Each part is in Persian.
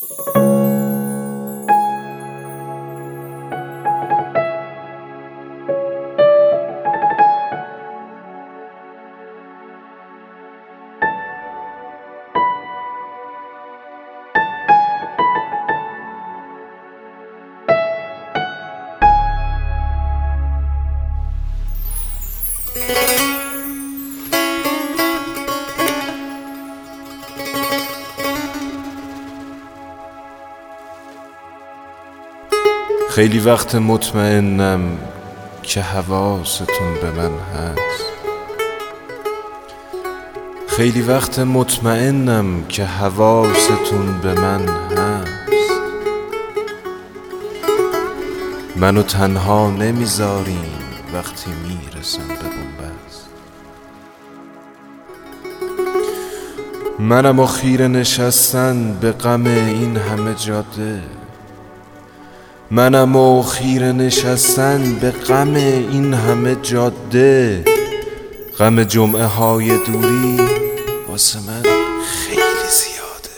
خیلی وقت مطمئنم که حواستون به من هست. خیلی وقت مطمئنم که حواستون به من هست. منو تنها نمیذارین وقتی میرسم به بنبست. منم و خیره نشستن به غم این همه جاده. منم و خیره نشستن به غم این همه جاده. غم جمعه های دوری واسه من خیلی زیاده.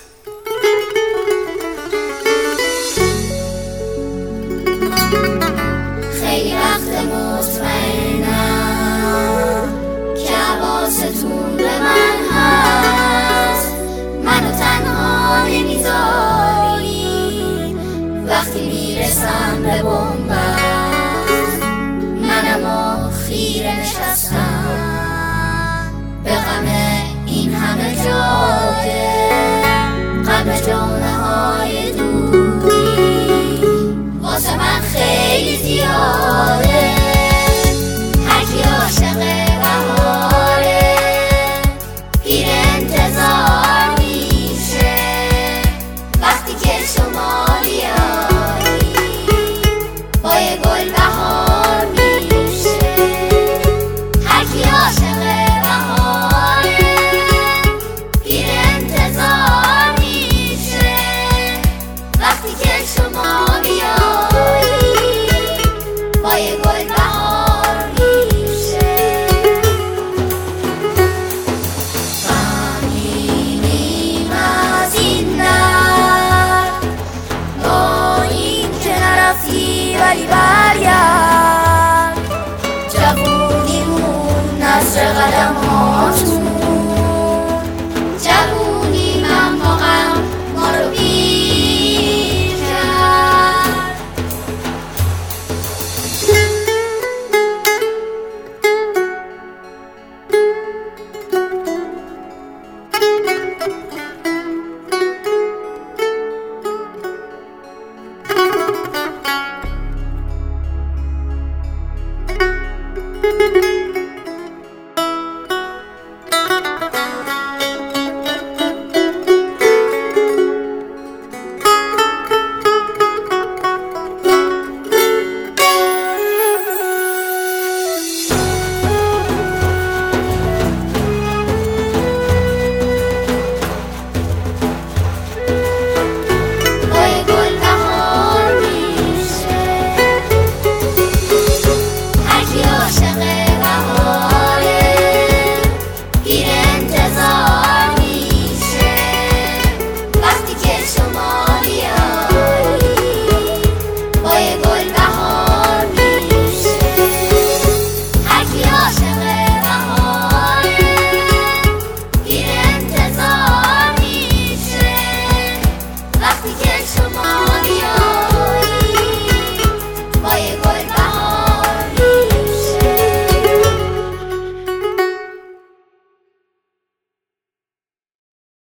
خیلی وقت مطمئنم که حواستون